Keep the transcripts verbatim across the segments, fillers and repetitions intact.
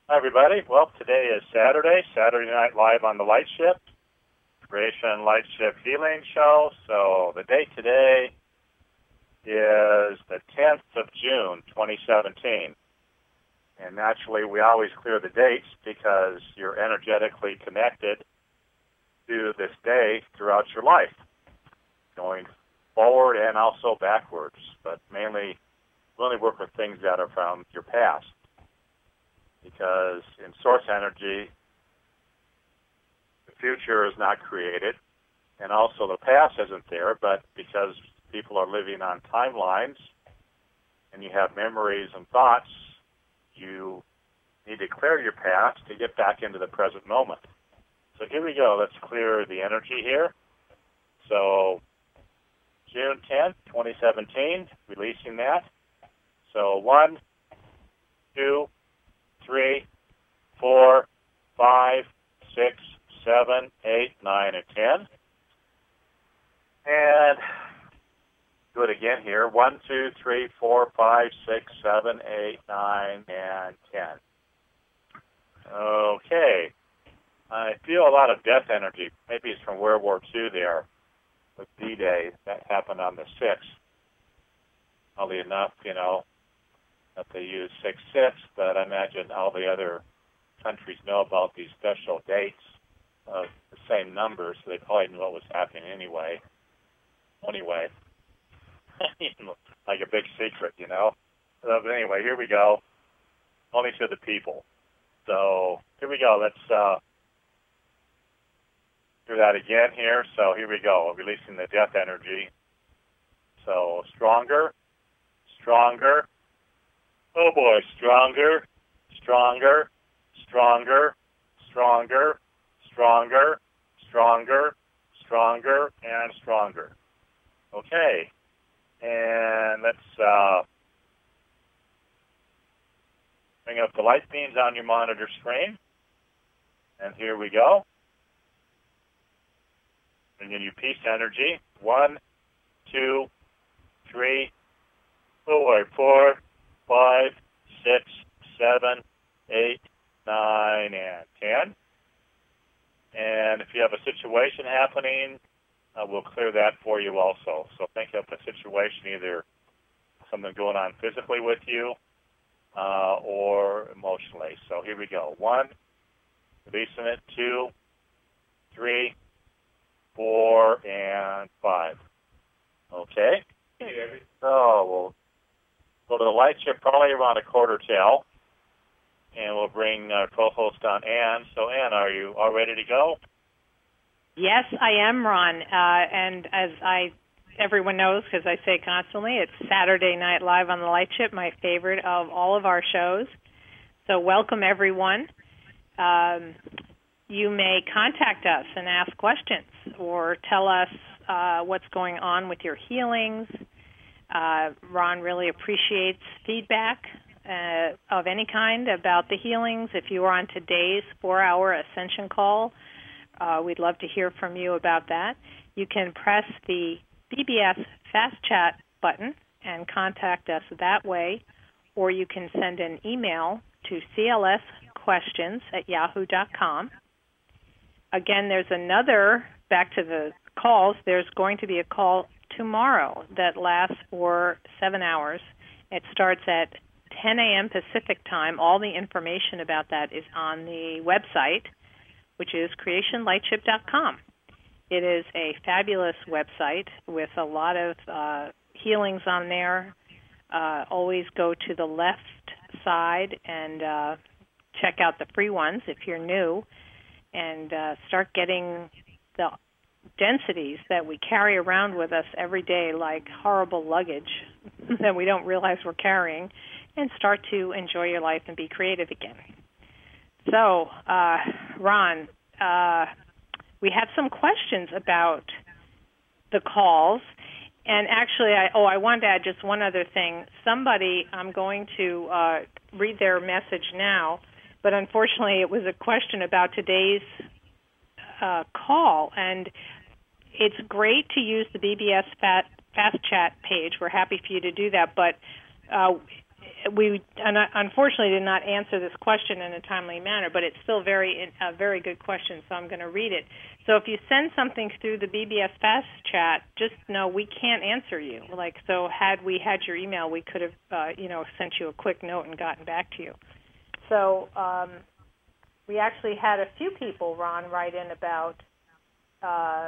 Hi, everybody. Well, today is Saturday, Saturday Night Live on the Light Ship, Creation Light Ship Healing Show. So the date today is the tenth of June, twenty seventeen. And naturally, we always clear the dates because you're energetically connected to this day throughout your life, going forward and also backwards. But mainly, we only work with things that are from your past. Because in source energy, the future is not created, and also the past isn't there, but because people are living on timelines and you have memories and thoughts, you need to clear your past to get back into the present moment. So here we go. Let's clear the energy here. So June tenth, twenty seventeen, releasing that. So one, two, three, four, five, six, seven, eight, nine, and ten. And do it again here. One, two, three, four, five, six, seven, eight, nine, and ten. Okay. I feel a lot of death energy. Maybe it's from World War Two there with D-Day. That happened on the sixth. Oddly enough, you know, that they use six six, but I imagine all the other countries know about these special dates of the same numbers, so they probably knew what was happening anyway. Anyway, like a big secret, you know. Uh, but anyway, here we go. Only to the people. So here we go. Let's uh, do that again here. So here we go. Releasing the death energy. So stronger, stronger. Oh boy, stronger, stronger, stronger, stronger, stronger, stronger, stronger, and stronger. Okay, and let's uh, bring up the light beams on your monitor screen. And here we go. Bringing you peace energy. One, two, three, four, four, five, six, seven, eight, nine, and ten. And if you have a situation happening, uh, we'll clear that for you also. So think of a situation, either something going on physically with you uh, or emotionally. So here we go. One, releasing it. Two, three, four, and five. Okay? So we'll go to the light ship probably around a quarter till, and we'll bring our co-host on, Ann. So, Ann, are you all ready to go? Yes, I am, Ron. Uh, and as I, everyone knows, because I say constantly, it's Saturday Night Live on the Light Ship, my favorite of all of our shows. So welcome, everyone. Um, you may contact us and ask questions or tell us uh, what's going on with your healings. Uh, Ron really appreciates feedback uh, of any kind about the healings. If you are on today's four-hour Ascension call, uh, we'd love to hear from you about that. You can press the B B S Fast Chat button and contact us that way, or you can send an email to c l s questions at yahoo dot com. Again, there's another, back to the calls, there's going to be a call tomorrow that lasts for seven hours. It starts at ten a.m. Pacific time. All the information about that is on the website, which is creation light ship dot com. It is a fabulous website with a lot of uh, healings on there. Uh, always go to the left side and uh, check out the free ones if you're new, and uh, start getting the densities that we carry around with us every day like horrible luggage that we don't realize we're carrying, and start to enjoy your life and be creative again. So, uh, Ron, uh, we have some questions about the calls. And actually, I, oh, I wanted to add just one other thing. Somebody, I'm going to uh, read their message now, but unfortunately it was a question about today's uh, call. And it's great to use the B B S Fat, Fast Chat page. We're happy for you to do that. But uh, we unfortunately did not answer this question in a timely manner, but it's still very a very good question, so I'm going to read it. So if you send something through the B B S Fast chat, just know we can't answer you. Like, so had we had your email, we could have, uh, you know, sent you a quick note and gotten back to you. So um, we actually had a few people, Ron, write in about. Uh,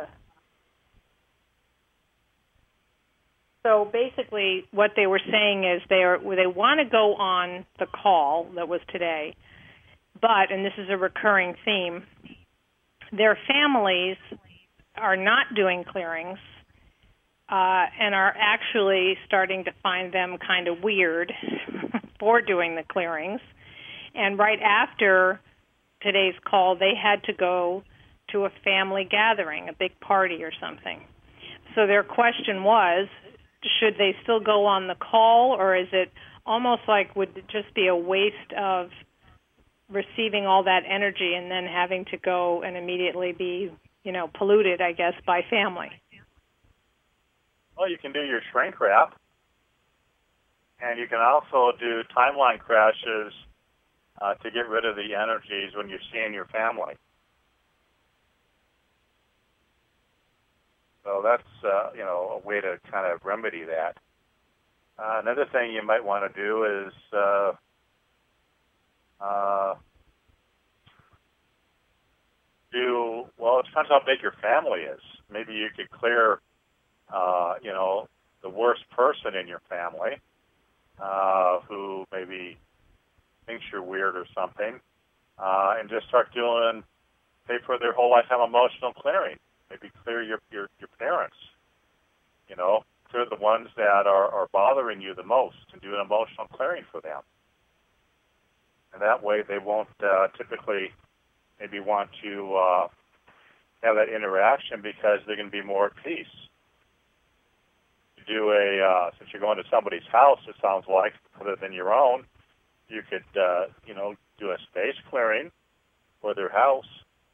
So basically what they were saying is they are they want to go on the call that was today, but, and this is a recurring theme, their families are not doing clearings uh, and are actually starting to find them kind of weird for doing the clearings. And right after today's call, they had to go to a family gathering, a big party or something. So their question was, should they still go on the call, or is it almost like would it just be a waste of receiving all that energy and then having to go and immediately be, you know, polluted, I guess, by family? Well, you can do your shrink wrap, and you can also do timeline crashes uh, to get rid of the energies when you're seeing your family. So that's, uh, you know, a way to kind of remedy that. Uh, another thing you might want to do is uh, uh, do, well, it depends how big your family is. Maybe you could clear, uh, you know, the worst person in your family uh, who maybe thinks you're weird or something, uh, and just start doing, pay for their whole lifetime emotional clearing. Maybe clear your, your, your parents, you know, clear the ones that are, are bothering you the most and do an emotional clearing for them. And that way they won't uh, typically maybe want to uh, have that interaction because they're going to be more at peace. You do a, uh, since you're going to somebody's house, it sounds like, other than your own, you could, uh, you know, do a space clearing for their house.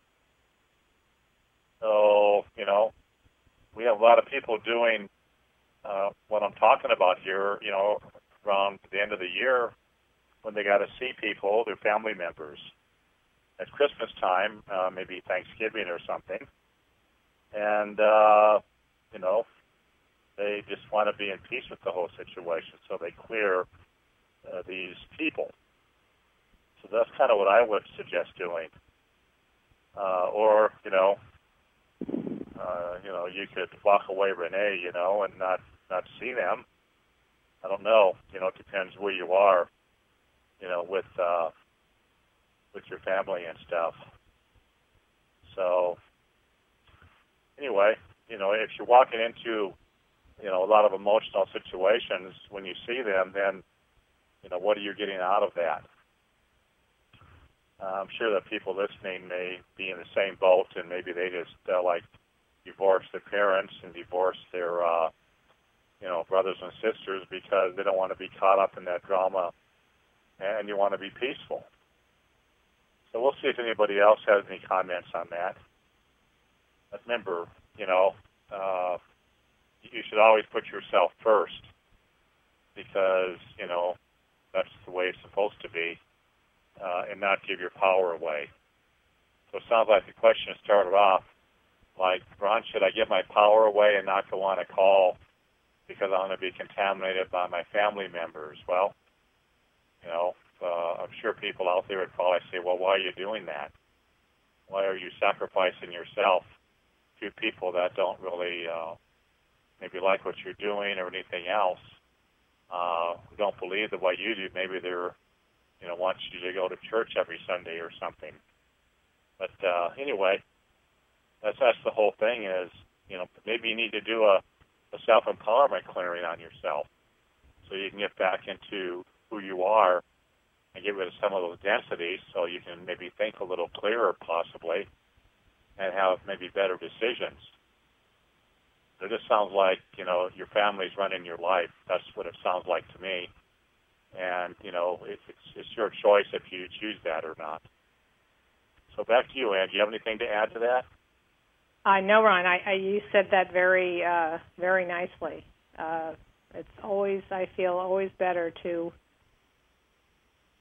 So, you know, we have a lot of people doing uh, what I'm talking about here, you know, around the end of the year when they got to see people, their family members. At Christmas time, uh, maybe Thanksgiving or something. And, uh, you know, they just want to be in peace with the whole situation, so they clear uh, these people. So that's kind of what I would suggest doing. Uh, or, you know, Uh, you know, you could walk away, Renee, you know, and not, not see them. I don't know. You know, it depends where you are, you know, with uh, with your family and stuff. So, anyway, you know, if you're walking into, you know, a lot of emotional situations, when you see them, then, you know, what are you getting out of that? Uh, I'm sure that people listening may be in the same boat, and maybe they just, uh, like, divorce their parents and divorce their, uh, you know, brothers and sisters because they don't want to be caught up in that drama, and you want to be peaceful. So we'll see if anybody else has any comments on that. But remember, you know, uh, you should always put yourself first because, you know, that's the way it's supposed to be, uh, and not give your power away. So it sounds like the question started off like, Ron, should I give my power away and not go on a call because I'm going to be contaminated by my family members? Well, you know, uh, I'm sure people out there would probably say, well, why are you doing that? Why are you sacrificing yourself to people that don't really uh, maybe like what you're doing or anything else, uh, who don't believe the way you do? Maybe they're, you know, want you to go to church every Sunday or something. But uh, anyway, That's that's the whole thing is, you know, maybe you need to do a, a self-empowerment clearing on yourself so you can get back into who you are and get rid of some of those densities so you can maybe think a little clearer possibly and have maybe better decisions. It just sounds like, you know, your family's running your life. That's what it sounds like to me. And, you know, it's, it's, it's your choice if you choose that or not. So back to you, Ann. Do you have anything to add to that? I uh, know, Ron. I, I you said that very, uh, very nicely. Uh, it's always, I feel, always better to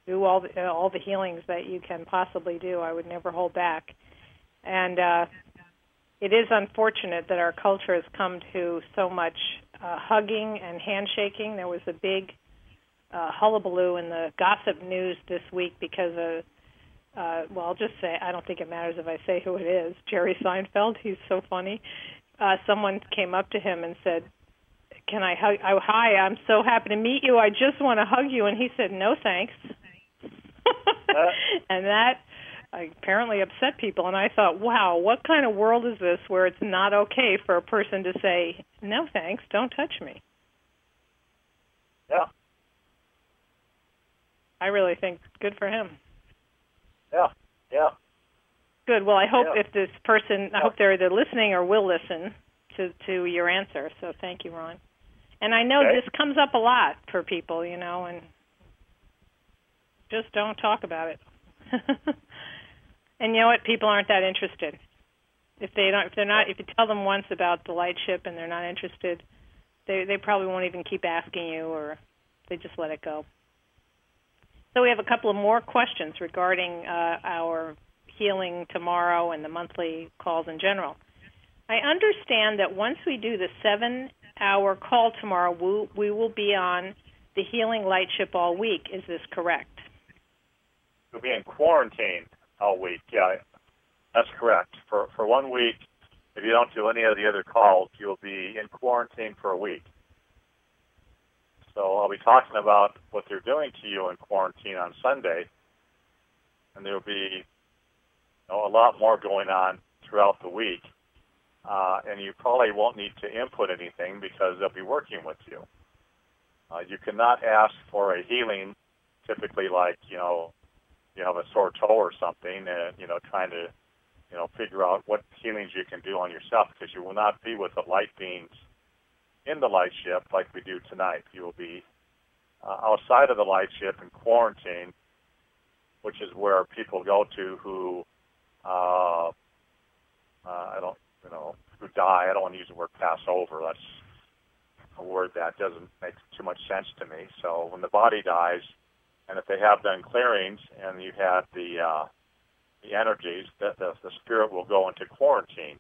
do all the, all the healings that you can possibly do. I would never hold back. And uh, it is unfortunate that our culture has come to so much uh, hugging and handshaking. There was a big uh, hullabaloo in the gossip news this week because of, uh, well, I'll just say, I don't think it matters if I say who it is, Jerry Seinfeld. He's so funny. Uh, someone came up to him and said, can I hug? Oh, hi, I'm so happy to meet you. I just want to hug you. And he said, no, thanks. And that apparently upset people. And I thought, wow, what kind of world is this where it's not okay for a person to say, no, thanks, don't touch me? Yeah. I really think good for him. Yeah, yeah. Good. Well, I hope yeah. if this person, I yeah. hope they're either listening or will listen to, to your answer. So thank you, Ron. And I know okay. this comes up a lot for people, you know, and just don't talk about it. And you know what? People aren't that interested. If they don't, if they're not, if you tell them once about the light ship and they're not interested, they they probably won't even keep asking you, or they just let it go. So we have a couple of more questions regarding uh, our healing tomorrow and the monthly calls in general. I understand that once we do the seven-hour call tomorrow, we, we will be on the healing light ship all week. Is this correct? You'll be in quarantine all week. Yeah, that's correct. For for one week, if you don't do any of the other calls, you'll be in quarantine for a week. So I'll be talking about what they're doing to you in quarantine on Sunday, and there'll be you know, a lot more going on throughout the week. Uh, and you probably won't need to input anything because they'll be working with you. Uh, you cannot ask for a healing, typically like, you know, you have a sore toe or something, and, you know, trying to, you know, figure out what healings you can do on yourself, because you will not be with the light beings in the light ship like we do tonight. You will be uh, outside of the light ship in quarantine, which is where people go to who, uh, uh, I don't, you know, who die. I don't want to use the word pass over. That's a word that doesn't make too much sense to me. So when the body dies, and if they have done clearings and you had the uh, the energies, that the, the spirit will go into quarantine.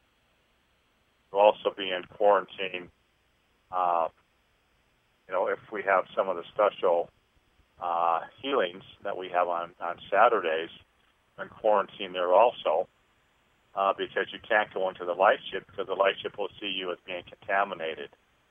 We'll also be in quarantine, uh, you know, if we have some of the special uh, healings that we have on, on Saturdays, in quarantine there also, uh, because you can't go into the light ship because the light ship will see you as being contaminated.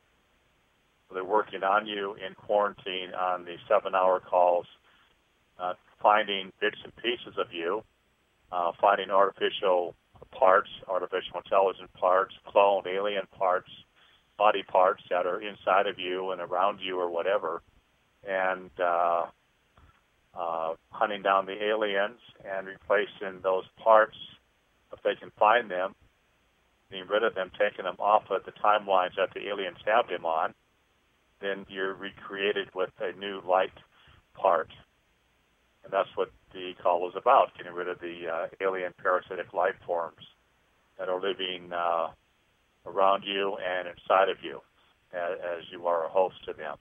So they're working on you in quarantine on the seven-hour calls, uh, finding bits and pieces of you, uh, finding artificial parts, artificial intelligent parts, cloned alien parts, body parts that are inside of you and around you or whatever, and uh, uh, hunting down the aliens and replacing those parts, if they can find them, getting rid of them, taking them off of the timelines that the aliens have them on. Then you're recreated with a new light part. And that's what the call is about, getting rid of the uh, alien parasitic life forms that are living uh, around you and inside of you as, as you are a host to them.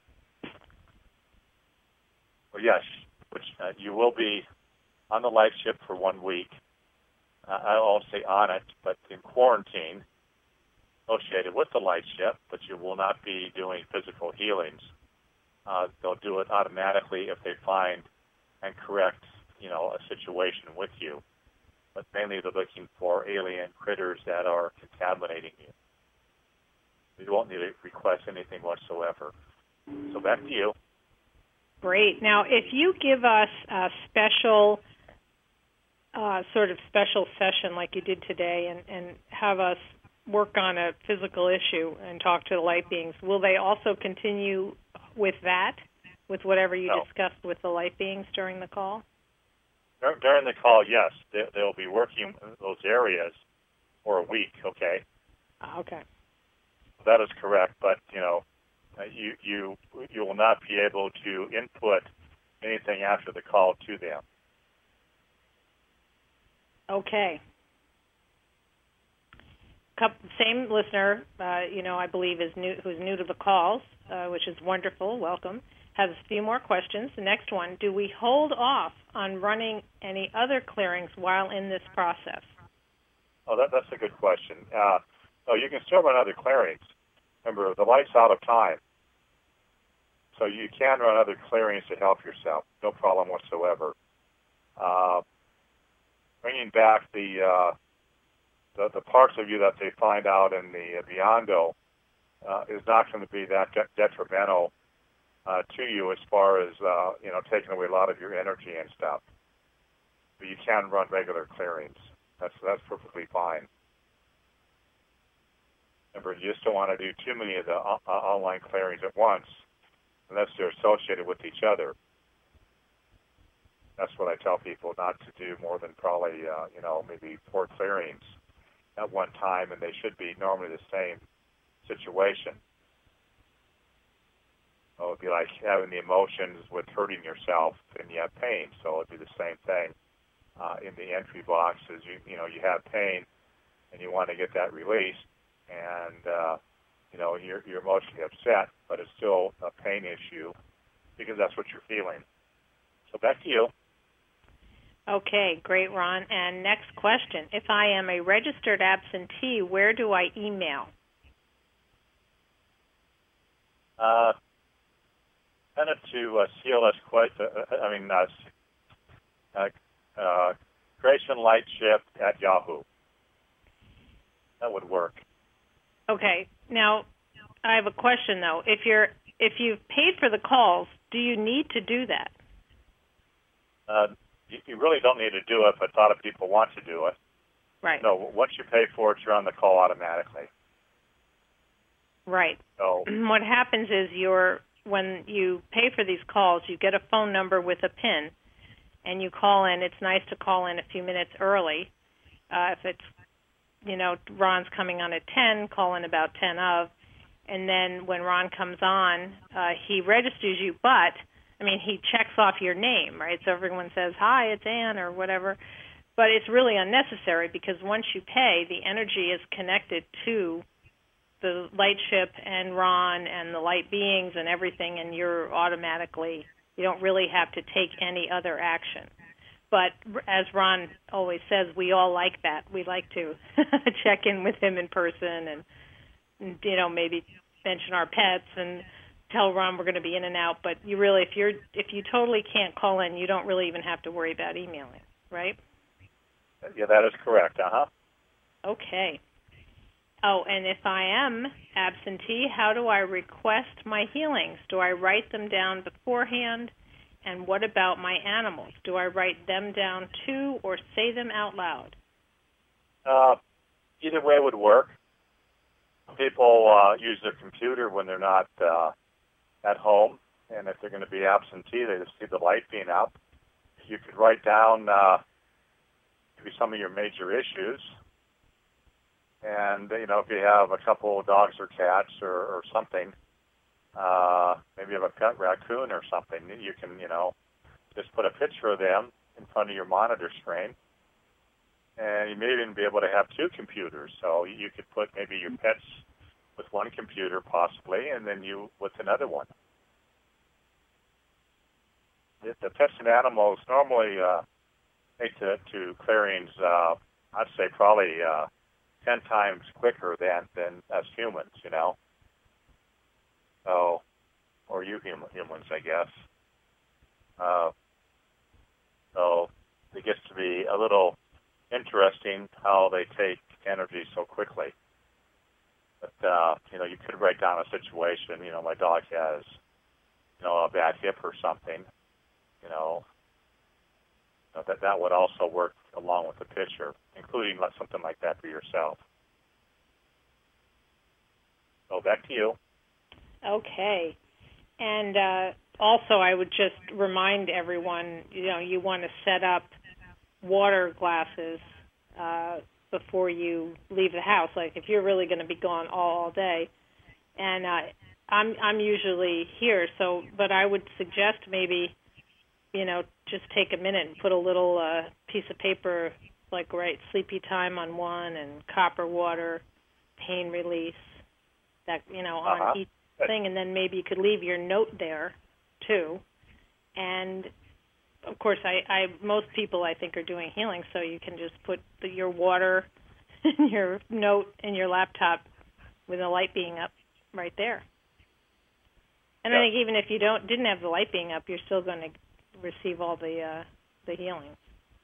Well, yes, which uh, you will be on the light ship for one week. Uh, I won't say on it, but in quarantine, associated with the light ship, but you will not be doing physical healings. Uh, they'll do it automatically if they find and correct, you know, a situation with you. But mainly they're looking for alien critters that are contaminating you. You won't need to request anything whatsoever. So back to you. Great. Now, if you give us a special, uh, sort of special session like you did today and, and have us work on a physical issue and talk to the light beings, will they also continue with that, with whatever you no. discussed with the light beings during the call? During the call, yes. They, they'll be working in those areas for a week, okay? Okay. That is correct, but, you know, you you you will not be able to input anything after the call to them. Okay. Couple, same listener, uh, you know, I believe is new, who's new to the calls, uh, which is wonderful. Welcome. has a few more questions. The next one, do we hold off on running any other clearings while in this process? Oh, that, that's a good question. Uh, no, you can still run other clearings. Remember, the light's out of time. So you can run other clearings to help yourself. No problem whatsoever. Uh, bringing back the, uh, the the parts of you that they find out in the uh, Beyond-O uh, is not going to be that de- detrimental uh, to you as far as, uh, you know, taking away a lot of your energy and stuff. But you can run regular clearings. That's, that's perfectly fine. Remember, you just don't want to do too many of the uh, online clearings at once unless they're associated with each other. That's what I tell people, not to do more than probably, uh, you know, maybe four clearings at one time, and they should be normally the same situation. So it'd be like having the emotions with hurting yourself, and you have pain. So it'd be the same thing uh, in the entry box. Is you, you know, you have pain, and you want to get that released, and uh, you know, you're, you're emotionally upset, but it's still a pain issue because that's what you're feeling. So back to you. Okay, great, Ron. And next question. If I am a registered absentee, where do I email? Uh, send it to uh, C L S Quest, uh, I mean, uh, uh, uh, Creation Lightship at Yahoo. That would work. Okay. Now, I have a question, though. If you're if you've paid for the calls, do you need to do that? Uh, you, you really don't need to do it, but a lot of people want to do it. Right. No, once you pay for it, you're on the call automatically. Right. So what happens is you're when you pay for these calls, you get a phone number with a PIN, and you call in. It's nice to call in a few minutes early. Uh, if it's, you know, Ron's coming on at ten, call in about ten of, and then when Ron comes on, uh, he registers you, but, I mean, he checks off your name, right? So everyone says, hi, it's Ann, or whatever. But it's really unnecessary because once you pay, the energy is connected to the light ship and Ron and the light beings and everything, and you're automatically, you don't really have to take any other action. But as Ron always says, we all like that. We like to check in with him in person and, you know, maybe mention our pets and tell Ron we're going to be in and out. But you really, if you're, if you totally can't call in, you don't really even have to worry about emailing, right? yeah, that is correct. Uh-huh. Okay. Oh, and if I am absentee, how do I request my healings? Do I write them down beforehand? And what about my animals? Do I write them down too or say them out loud? Uh, either way would work. People uh, use their computer when they're not uh, at home, and if they're going to be absentee, they just see the light being up. You could write down uh, maybe some of your major issues. And, you know, if you have a couple of dogs or cats or, or something, uh, maybe you have a pet raccoon or something, you can, you know, just put a picture of them in front of your monitor screen. And you may even be able to have two computers. So you could put maybe your pets with one computer possibly, and then you with another one. The, the pets and animals normally uh, take to, to clearings, uh, I'd say probably... Uh, ten times quicker than, than us humans, you know. So, or you hum, humans, I guess. Uh, so it gets to be a little interesting how they take energy so quickly. But, uh, you know, you could write down a situation, you know, my dog has, you know, a bad hip or something, you know. That that would also work along with the picture, including something like that for yourself. So back to you. Okay. And uh, also I would just remind everyone, you know, you want to set up water glasses uh, before you leave the house. Like if you're really going to be gone all, all day. And uh, I'm I'm usually here, so but I would suggest maybe, you know, just take a minute and put a little uh, piece of paper, like write sleepy time on one and copper water, pain release, that, you know, on uh-huh. each thing, and then maybe you could leave your note there too. And of course, I, I most people I think are doing healing, so you can just put the, your water, and your note, in your laptop with the light being up right there. And yeah. I think even if you don't didn't have the light being up, you're still going to receive all the uh, the healing.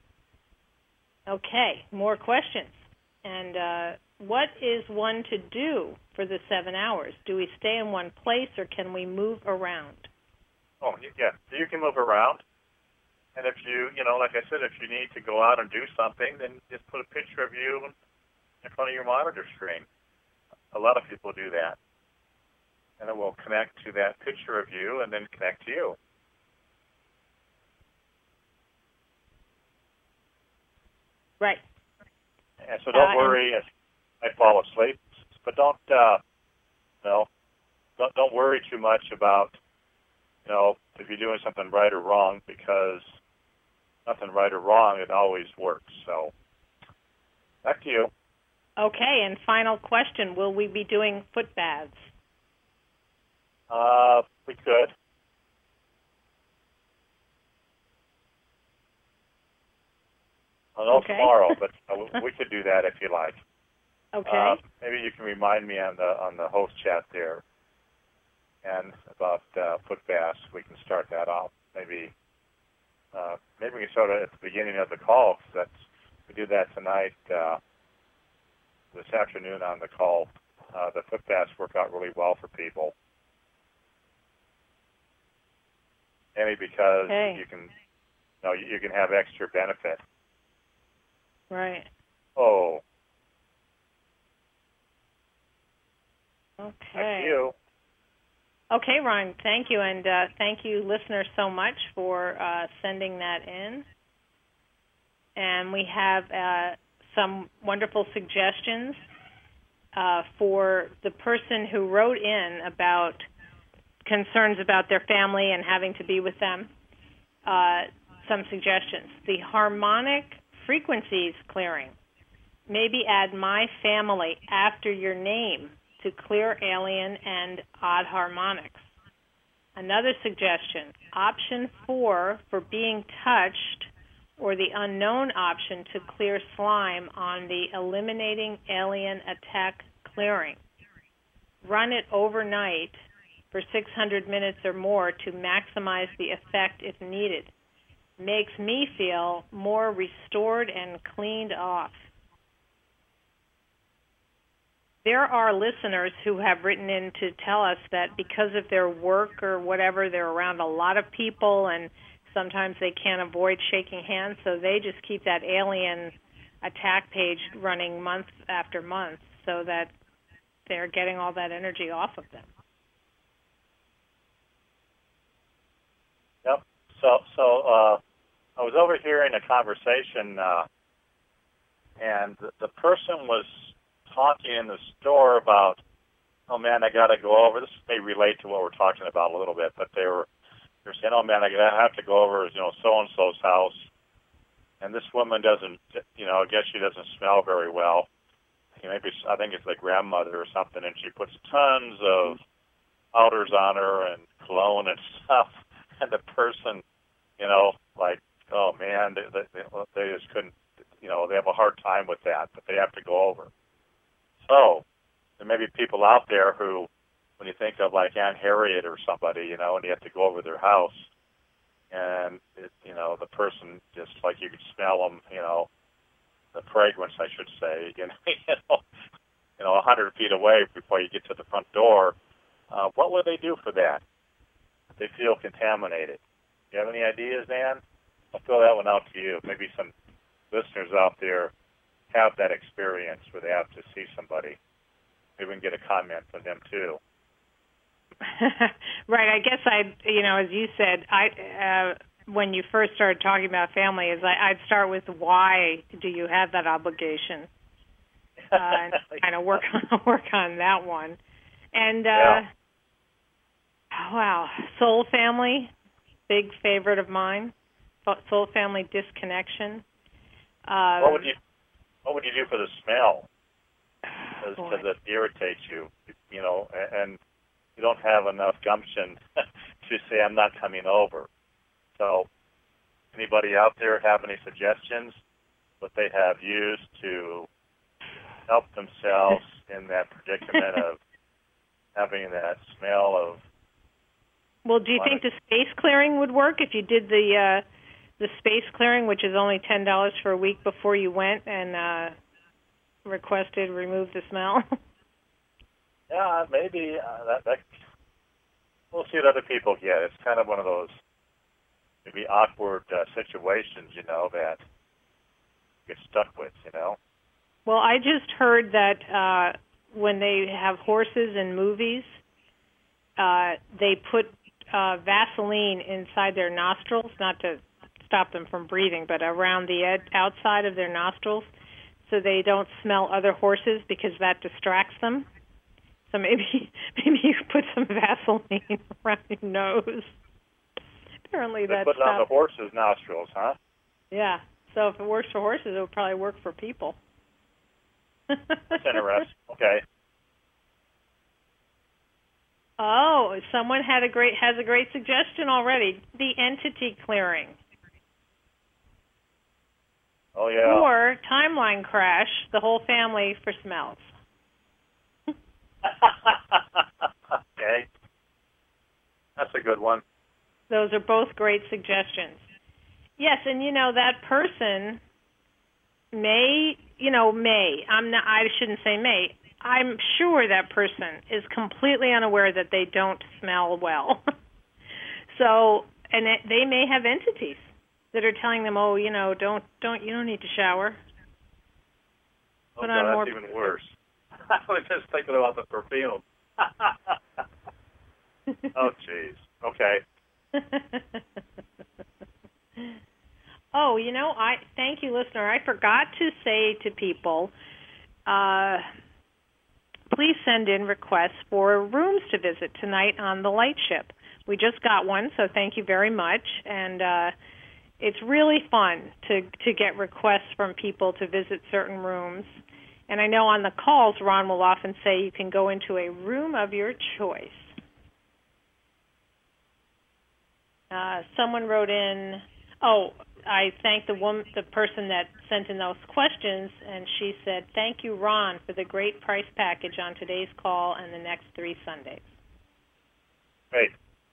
Okay, more questions. And uh, what is one to do for the seven hours? Do we stay in one place, or can we move around? Oh, yeah, you can move around. And if you, you know, like I said, if you need to go out and do something, then just put a picture of you in front of your monitor screen. A lot of people do that. And it will connect to that picture of you and then connect to you. Right. And so don't uh, worry if I fall asleep, but don't, uh, you know, don't, don't worry too much about, you know, if you're doing something right or wrong, because nothing right or wrong, it always works. So back to you. Okay, and final question, will we be doing foot baths? Uh, we could. I don't know okay. tomorrow, but uh, we could do that if you like. Okay. Uh, maybe you can remind me on the on the host chat there, and about uh, foot baths. We can start that off. Maybe uh, maybe we can start at the beginning of the call. Cause that's we do that tonight, uh, this afternoon on the call. Uh, the foot baths work out really well for people. Maybe because okay. you can, you know, you can have extra benefit. Right. Oh. Okay. Thank you. Okay, Ron, thank you. And uh, thank you, listeners, so much for uh, sending that in. And we have uh, some wonderful suggestions uh, for the person who wrote in about concerns about their family and having to be with them. Uh, some suggestions. The harmonic frequencies clearing. Maybe add my family after your name to clear alien and odd harmonics. Another suggestion, option four for being touched, or the unknown option to clear slime on the eliminating alien attack clearing. Run it overnight for six hundred minutes or more to maximize the effect if needed. Makes me feel more restored and cleaned off. There are listeners who have written in to tell us that because of their work or whatever, they're around a lot of people and sometimes they can't avoid shaking hands, so they just keep that alien attack page running month after month so that they're getting all that energy off of them. Yep. So, so uh, I was overhearing a conversation, uh, and the, the person was talking in the store about, oh man, I got to go over. This may relate to what we're talking about a little bit, but they were they're saying, oh man, I have to go over, you know, so and so's house, and this woman doesn't, you know, I guess she doesn't smell very well. You know, maybe I think it's like grandmother or something, and she puts tons of powders on her and cologne and stuff, and the person, you know, like, oh man, they, they, they just couldn't, you know, they have a hard time with that, but they have to go over. So there may be people out there who, when you think of like Aunt Harriet or somebody, you know, and you have to go over their house, and it, you know, the person just like you could smell them, you know, the fragrance, I should say, you know, you know, you know, a hundred feet away before you get to the front door. Uh, what would they do for that? They feel contaminated. Do you have any ideas, Dan? I'll throw that one out to you. Maybe some listeners out there have that experience where they have to see somebody. Maybe we can get a comment from them too. Right. I guess I, you know, as you said, I uh, when you first started talking about family, is I, I'd start with why do you have that obligation, uh, and kind of work on work on that one. And uh, yeah. wow, soul family, big favorite of mine. Soul family disconnection. Um, what would you What would you do for the smell? Because it irritates you, you know, and you don't have enough gumption you say, I'm not coming over. So anybody out there have any suggestions what they have used to help themselves in that predicament of having that smell of... Well, do you think the space clearing would work if you did the uh, the space clearing, which is only ten dollars for a week before you went and uh, requested remove the smell? Yeah, maybe. Uh, that, that we'll see what other people get. It's kind of one of those maybe awkward uh, situations, you know, that you get stuck with, you know. Well, I just heard that uh, when they have horses in movies, uh, they put uh, Vaseline inside their nostrils, not to stop them from breathing, but around the ed- outside of their nostrils, so they don't smell other horses because that distracts them. So maybe maybe you put some Vaseline around your nose. Apparently they that put it on the horse's nostrils, huh? Yeah. So if it works for horses, it would probably work for people. That's interesting. Okay. Oh, someone had a great has a great suggestion already. The entity clearing. Oh yeah. Or timeline crash, the whole family for smells. Okay. That's a good one. Those are both great suggestions. Yes, and you know that person may, you know, may. I'm not I shouldn't say may. I'm sure that person is completely unaware that they don't smell well. So, and it, they may have entities that are telling them, "Oh, you know, don't don't you don't need to shower." Oh, Put no, on that's more even worse. I was just thinking about the perfume. Oh, jeez. Okay. Oh, you know, I thank you, listener. I forgot to say to people, uh, please send in requests for rooms to visit tonight on the Lightship. We just got one, so thank you very much. And uh, it's really fun to to get requests from people to visit certain rooms. And I know on the calls, Ron will often say you can go into a room of your choice. Uh, someone wrote in, oh, I thank the woman, the person that sent in those questions, and she said, "Thank you, Ron, for the great price package on today's call and the next three Sundays." Great.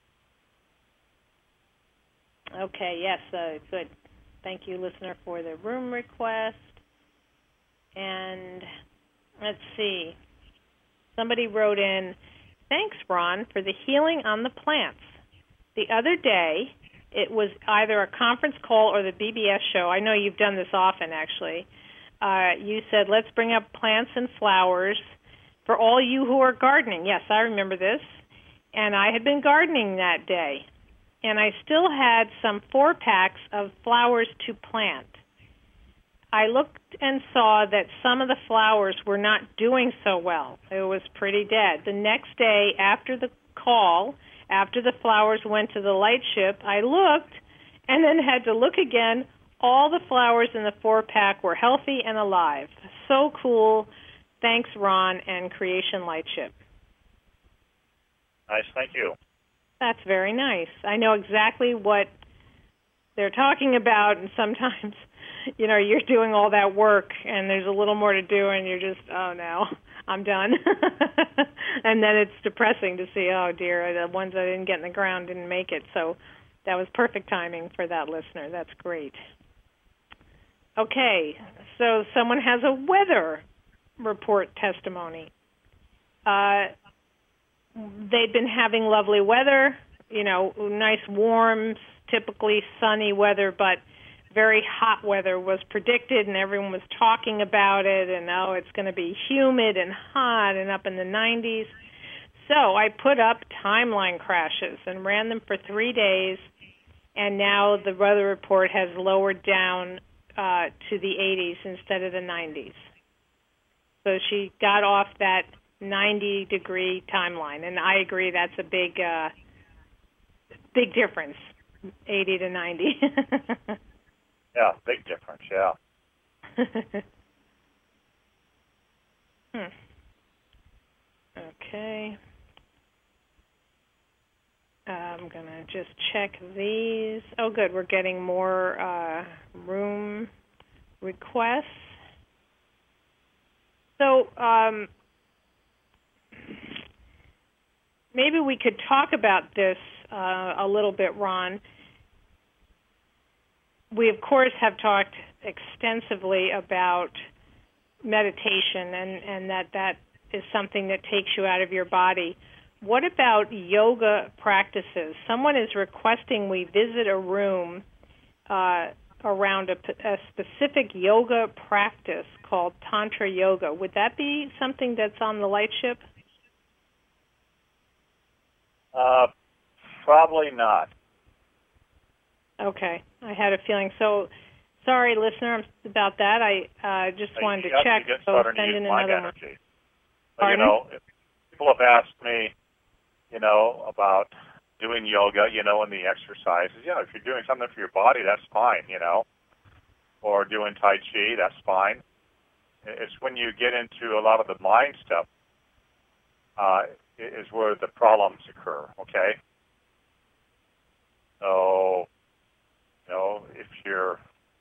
Okay, yes, uh, good. Thank you, listener, for the room request. And let's see. Somebody wrote in, "Thanks, Ron, for the healing on the plants. The other day, it was either a conference call or the B B S show. I know you've done this often, actually. Uh, you said, let's bring up plants and flowers for all you who are gardening." Yes, I remember this. And I had been gardening that day. And I still had some four packs of flowers to plant. I looked and saw that some of the flowers were not doing so well. It was pretty dead. The next day after the call, after the flowers went to the Lightship, I looked and then had to look again. All the flowers in the four-pack were healthy and alive. So cool. Thanks, Ron and Creation Lightship. Nice, thank you. That's very nice. I know exactly what they're talking about, and sometimes, you know, you're doing all that work, and there's a little more to do, and you're just, oh, no, I'm done. And then it's depressing to see, oh, dear, the ones I didn't get in the ground didn't make it. So that was perfect timing for that listener. That's great. Okay, so someone has a weather report testimony. Uh, they've been having lovely weather, you know, nice, warm, typically sunny weather, but very hot weather was predicted, and everyone was talking about it, and oh, it's going to be humid and hot and up in the nineties. So I put up timeline crashes and ran them for three days, and now the weather report has lowered down uh, to the eighties instead of the nineties. So she got off that ninety-degree timeline, and I agree that's a big, uh, big difference, eighty to ninety. Yeah, big difference, yeah. hmm. Okay. I'm going to just check these. Oh, good. We're getting more uh, room requests. So um, maybe we could talk about this uh, a little bit, Ron. We, of course, have talked extensively about meditation and, and that that is something that takes you out of your body. What about yoga practices? Someone is requesting we visit a room uh, around a, a specific yoga practice called Tantra Yoga. Would that be something that's on the Lightship? Uh, probably not. Okay, I had a feeling. So, sorry, listener, about that. I uh, just wanted you to check. To get so started send to in use mind another energy. one. But, you know, people have asked me, you know, about doing yoga, you know, and the exercises. Yeah, if you're doing something for your body, that's fine, you know. Or doing Tai Chi, that's fine. It's when you get into a lot of the mind stuff uh, is where the problems occur, okay? So, you know, if you're,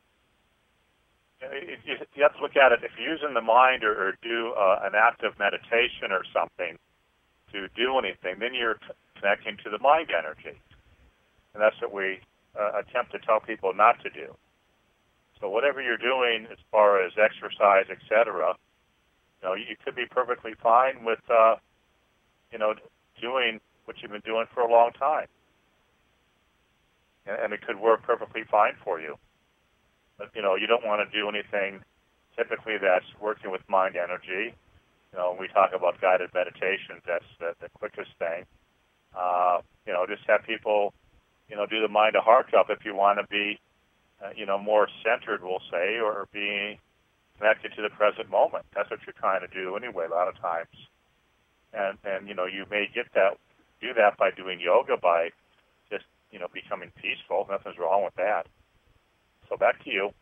if you, you have to look at it, if you're using the mind or, or do uh, an active meditation or something to do anything, then you're t- connecting to the mind energy. And that's what we uh, attempt to tell people not to do. So whatever you're doing as far as exercise, et cetera, you know, you could be perfectly fine with, uh, you know, doing what you've been doing for a long time. And, and it could work perfectly fine for you. But, you know, you don't want to do anything typically that's working with mind energy. You know, when we talk about guided meditations, that's the, the quickest thing. Uh, you know, just have people, you know, do the mind to heart cup if you want to be, uh, you know, more centered, we'll say, or be connected to the present moment. That's what you're trying to do anyway, a lot of times. And, and you know, you may get that, do that by doing yoga, by just, you know, becoming peaceful. Nothing's wrong with that. So back to you.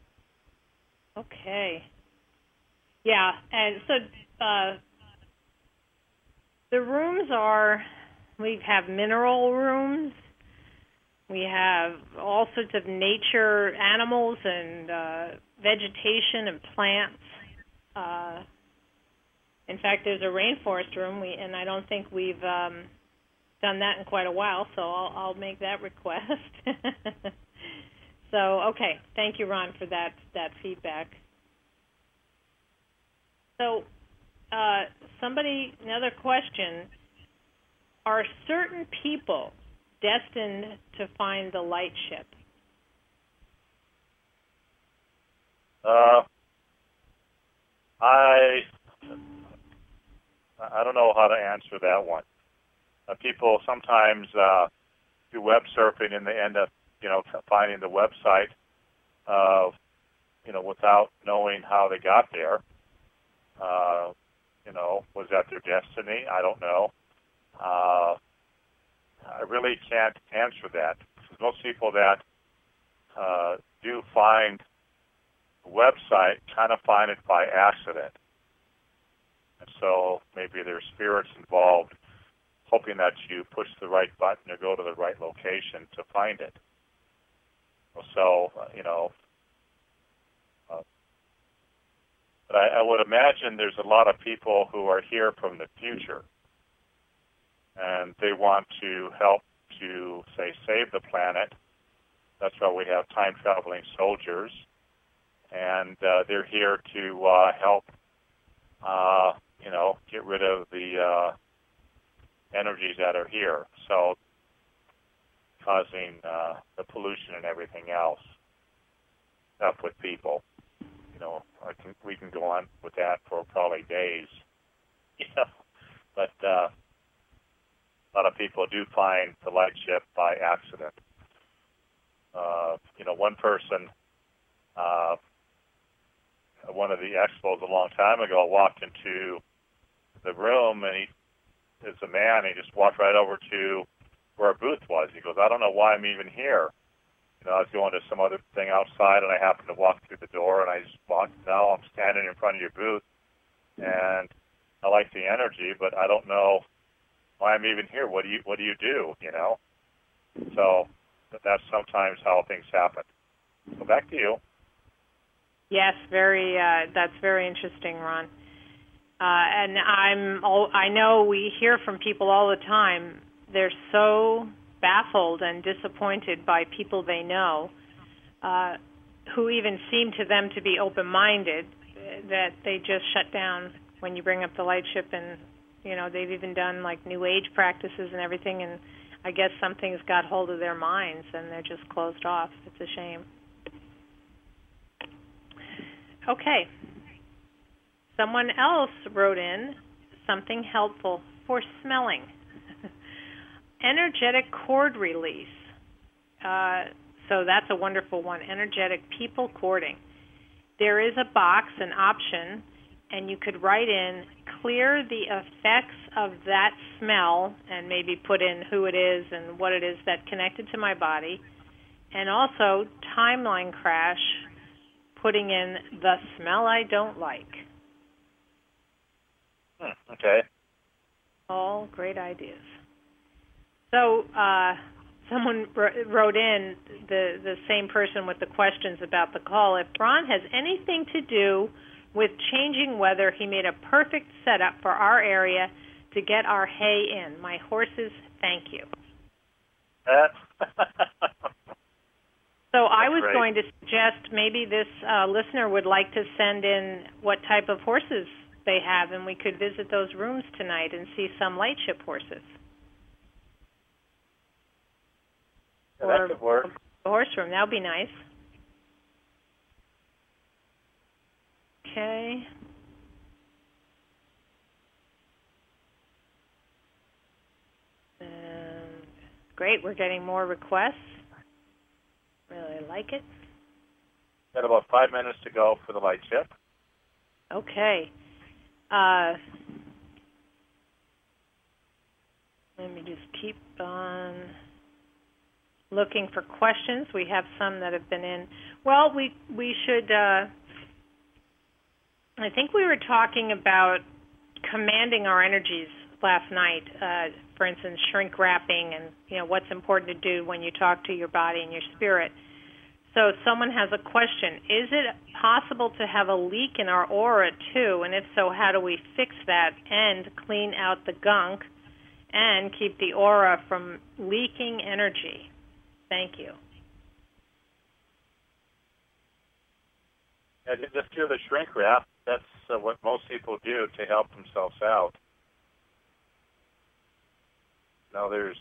Okay. Yeah, and so uh, the rooms are, we have mineral rooms, we have all sorts of nature animals and uh, vegetation and plants. Uh, in fact, there's a rainforest room, we, and I don't think we've um, done that in quite a while, so I'll, I'll make that request. So, okay, thank you, Ron, for that, that feedback. So, uh, somebody, another question, are certain people destined to find the Lightship? Uh, I I don't know how to answer that one. Uh, people sometimes uh, do web surfing and they end up, you know, finding the website, uh, you know, without knowing how they got there. Uh, you know, was that their destiny? I don't know. Uh, I really can't answer that. Most people that uh, do find the website kind of find it by accident. And so maybe there's spirits involved hoping that you push the right button or go to the right location to find it. So, uh, you know, uh, but I, I would imagine there's a lot of people who are here from the future, and they want to help to, say, save the planet. That's why we have time-traveling soldiers, and uh, they're here to uh, help, uh, you know, get rid of the uh, energies that are here. So, causing uh, the pollution and everything else up with people. You know, I can, we can go on with that for probably days. You know, but uh, a lot of people do find the Lightship by accident. Uh, you know, one person, uh, one of the expos a long time ago walked into the room, and he is a man. He just walked right over to where our booth was. He goes, I don't know why I'm even here. You know, I was going to some other thing outside, and I happened to walk through the door, and I just walked. Now I'm standing in front of your booth, and I like the energy, but I don't know why I'm even here. What do you what do you do? You know. So that's sometimes how things happen. So back to you. Yes, very. Uh, that's very interesting, Ron. Uh, and I'm. I know we hear from people all the time. They're so baffled and disappointed by people they know, uh, who even seem to them to be open-minded, that they just shut down when you bring up the lightship. And you know, they've even done like New Age practices and everything, and I guess something's got hold of their minds and they're just closed off. It's a shame. Okay. Someone else wrote in something helpful for smelling. Energetic cord release. Uh, so that's a wonderful one. Energetic people cording. There is a box, an option, and you could write in, clear the effects of that smell, and maybe put in who it is and what it is that connected to my body, and also timeline crash, putting in the smell I don't like. Hmm, okay. All great ideas. So uh, someone wrote in, the, the same person with the questions about the call, if Ron has anything to do with changing weather, he made a perfect setup for our area to get our hay in. My horses, thank you. Uh, so I was great. going to suggest maybe this uh, listener would like to send in what type of horses they have, and we could visit those rooms tonight and see some lightship horses. Yeah, or that could work. a horse room. That would be nice. Okay. And great. We're getting more requests. Really like it. Got about five minutes to go for the lightship. Okay. Uh, let me just keep on looking for questions. We have some that have been in. Well, we we should. Uh, I think we were talking about commanding our energies last night. Uh, for instance, shrink wrapping, and you know what's important to do when you talk to your body and your spirit. So someone has a question. Is it possible to have a leak in our aura too? And if so, how do we fix that and clean out the gunk and keep the aura from leaking energy? Thank you. Yeah, just do the shrink wrap. That's uh, what most people do to help themselves out. Now, there's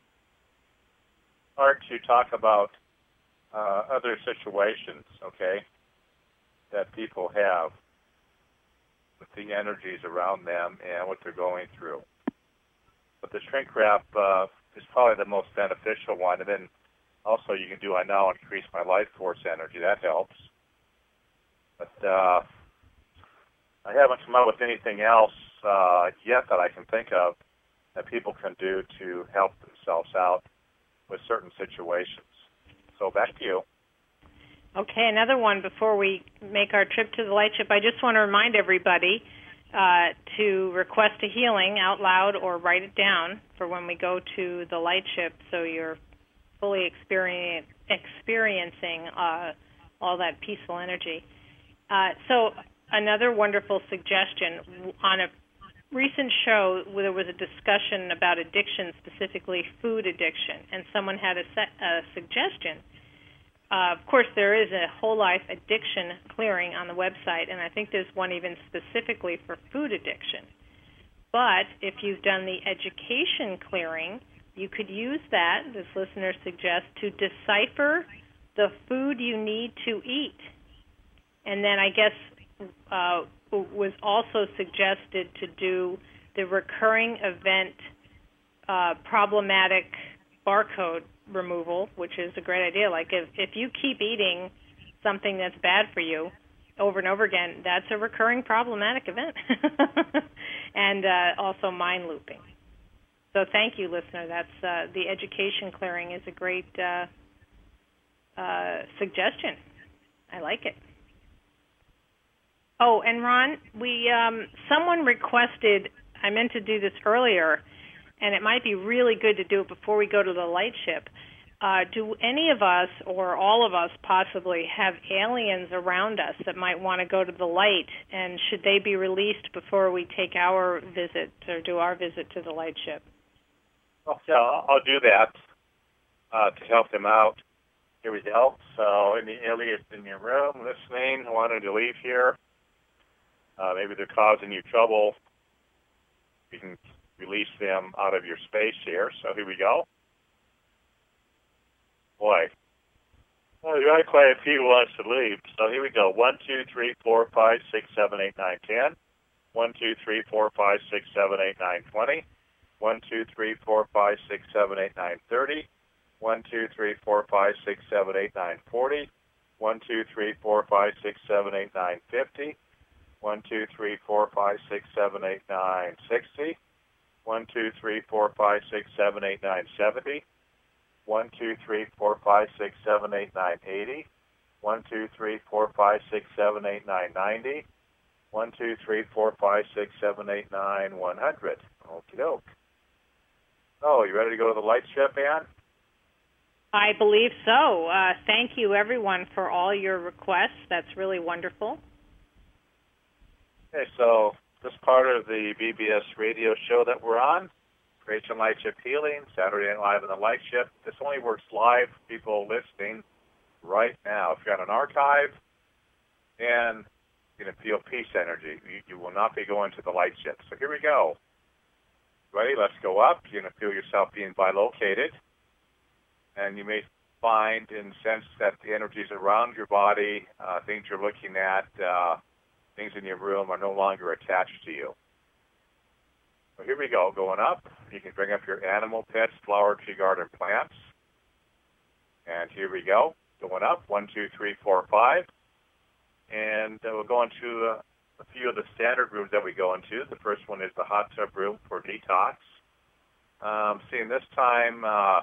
hard to talk about uh, other situations, okay, that people have with the energies around them and what they're going through. But the shrink wrap uh, is probably the most beneficial one. And then also you can do, I now increase my life force energy. That helps. But uh, I haven't come up with anything else uh, yet that I can think of that people can do to help themselves out with certain situations. So back to you. Okay, another one before we make our trip to the lightship. I just want to remind everybody uh, to request a healing out loud or write it down for when we go to the lightship, so you're fully experience, experiencing uh, all that peaceful energy. Uh, so another wonderful suggestion. On a recent show, there was a discussion about addiction, specifically food addiction, and someone had a, set, a suggestion. Uh, of course, there is a whole life addiction clearing on the website, and I think there's one even specifically for food addiction. But if you've done the education clearing, you could use that, this listener suggests, to decipher the food you need to eat. And then I guess uh, was also suggested to do the recurring event uh, problematic barcode removal, which is a great idea. Like if, if you keep eating something that's bad for you over and over again, that's a recurring problematic event. And uh, also mind looping. So thank you, listener. That's uh, the education clearing is a great uh, uh, suggestion. I like it. Oh, and Ron, we um, someone requested, I meant to do this earlier, and it might be really good to do it before we go to the light ship. Uh, do any of us, or all of us possibly, have aliens around us that might want to go to the light, and should they be released before we take our visit or do our visit to the light ship? Well, yeah, I'll I'll do that uh, to help them out. Here we go. So any aliens in your room listening, wanting to leave here, uh, maybe they're causing you trouble, you can release them out of your space here. So here we go. Boy, well, you're right, quite a few wants to leave. So here we go. One, two, three, four, five, six, seven, eight, nine, ten. One, two, three, four, five, six, seven, eight, nine, twenty. One, two, three, four, five, six, seven, eight, nine, thirty. One, two, three, four, five, six, seven, eight, nine, forty. One, two, three, four, five, six, seven, eight, nine, fifty. One, two, three, four, five, six, seven, eight, nine, sixty. One, two, three, four, five, six, seven, eight, nine, seventy. One, two, three, four, five, six, seven, eight, nine, eighty. One, two, three, four, five, six, seven, eight, nine, ninety. One, two, three, four, five, six, seven, eight, nine, one hundred. Okie doke. Oh, you ready to go to the light ship, Ann? I believe so. Uh, thank you, everyone, for all your requests. That's really wonderful. Okay, so this part of the B B S radio show that we're on, Creation Light Ship Healing, Saturday Night Live on the Light Ship. This only works live, people listening right now. If you're on an archive, then you're going to feel peace energy. You, you will not be going to the light ship. So here we go. Ready? Let's go up. You're going to feel yourself being bilocated. And you may find and sense that the energies around your body, uh, things you're looking at, uh, things in your room are no longer attached to you. So here we go, going up. You can bring up your animal pets, flower, tree, garden, plants. And here we go, going up, one, two, three, four, five. And uh, we'll go into uh, a few of the standard rooms that we go into. The first one is the hot tub room for detox. Um, seeing this time, uh,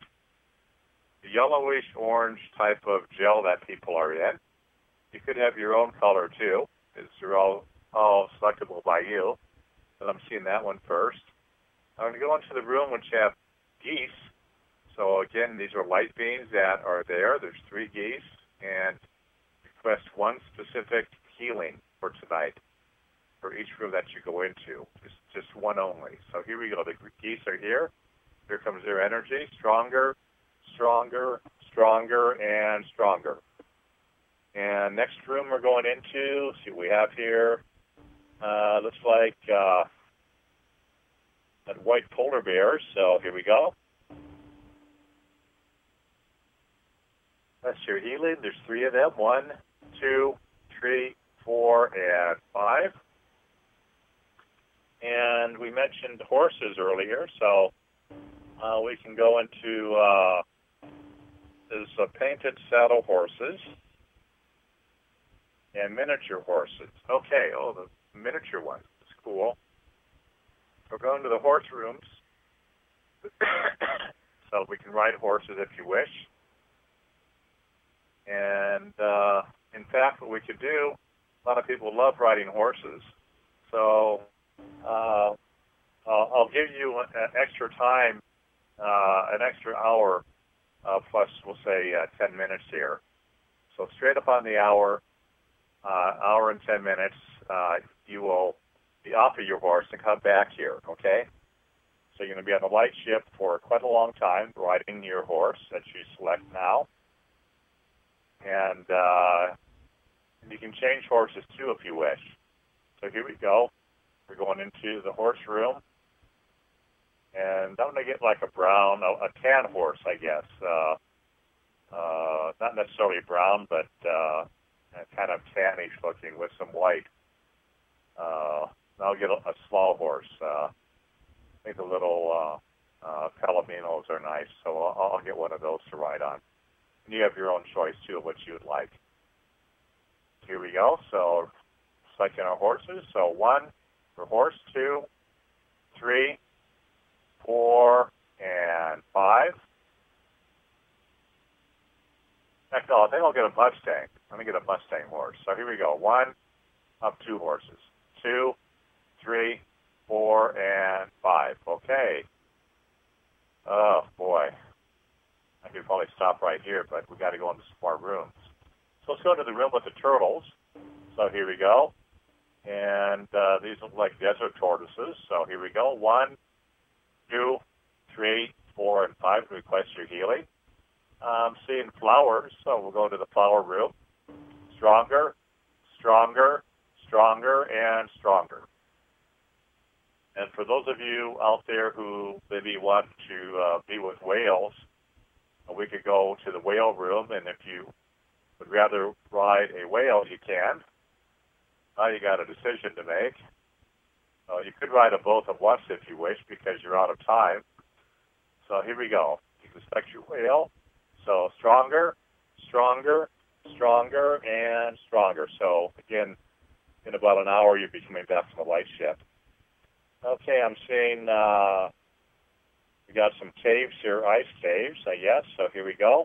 the yellowish orange type of gel that people are in. You could have your own color too. They're all, all selectable by you. But I'm seeing that one first. I'm going to go into the room which have geese. So again, these are light beings that are there. There's three geese, and request one specific healing for tonight for each room that you go into. Just, just one only. So here we go. The geese are here. Here comes their energy. Stronger, stronger, stronger, and stronger. And next room we're going into, see what we have here. Uh, looks like uh, that white polar bears. So here we go. That's your healing. There's three of them. One, two, three, four, and five. And we mentioned horses earlier, so uh, we can go into uh, there's uh, painted saddle horses and miniature horses. Okay, oh, the miniature ones. It's cool. We're going to the horse rooms, so we can ride horses if you wish. And, uh, in fact, what we could do, a lot of people love riding horses. So uh, I'll, I'll give you an extra time, uh, an extra hour, uh, plus, we'll say, uh, ten minutes here. So straight up on the hour, uh, hour and ten minutes, uh, you will be off of your horse and come back here, okay? So you're going to be on the light ship for quite a long time, riding your horse that you select now. And uh, you can change horses, too, if you wish. So here we go. We're going into the horse room. And I'm going to get like a brown, a, a tan horse, I guess. Uh, uh, not necessarily brown, but uh, kind of tannish looking with some white. Uh, I'll get a, a small horse. Uh, I think the little uh, uh, Palominos are nice, so I'll, I'll get one of those to ride on. And you have your own choice, too, of what you would like. Here we go. So, selecting our horses. So, one for horse, two, three, four, and five. Heck, no, I think I'll get a Mustang. Let me get a Mustang horse. So, here we go. One, up two horses. Two, three, four, and five. Okay. Oh, boy. I could probably stop right here, but we got to go into some more rooms. So let's go into the room with the turtles. So here we go. And uh, these look like desert tortoises. So here we go. One, two, three, four, and five. Request your healing. I'm seeing flowers, so we'll go to the flower room. Stronger, stronger, stronger, and stronger. And for those of you out there who maybe want to uh, be with whales, we could go to the whale room, and if you would rather ride a whale, you can. Now you got a decision to make. Uh, you could ride them both at once if you wish, because you're out of time. So here we go. You can select your whale. So stronger, stronger, stronger, and stronger. So again, in about an hour, you'll be coming back from the light ship. Okay, I'm seeing uh, we got some caves here, ice caves, I guess. So here we go.